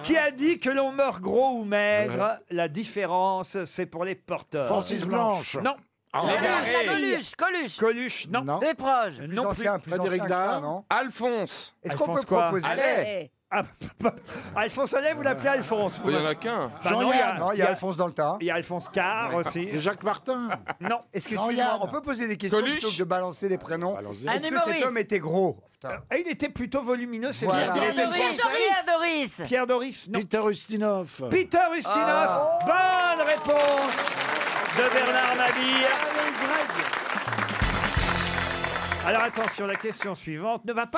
Qui a dit que l'on meurt gros ou maigre? La différence, c'est pour les porteurs. Francis Blanche. Non. Coluche. Coluche, non. Non. Des proches. Non plus. Frédéric Dard. non. Alphonse. Est-ce qu'on peut Alphonse quoi? proposer Allez. Ah, Alphonse Allais, vous l'appelez Alphonse. Il n'y en a qu'un. Bah non, Jean-Yann. Non, il y a Alphonse dans le tas. il y a Alphonse Carr aussi. C'est Jacques Martin. Non. Est-ce que Jean-Yann. excuse-moi, on peut poser des questions Coluche. plutôt que de balancer des prénoms? Allons-y. Est-ce Un que cet humoriste. homme était gros? Putain. Et il était plutôt volumineux, c'est Voilà. bien. Pierre Doris. Pierre Doris, non. Peter Ustinov. Peter Ustinov, bonne réponse de Bernard Mabille. Alors attention, la question suivante ne va pas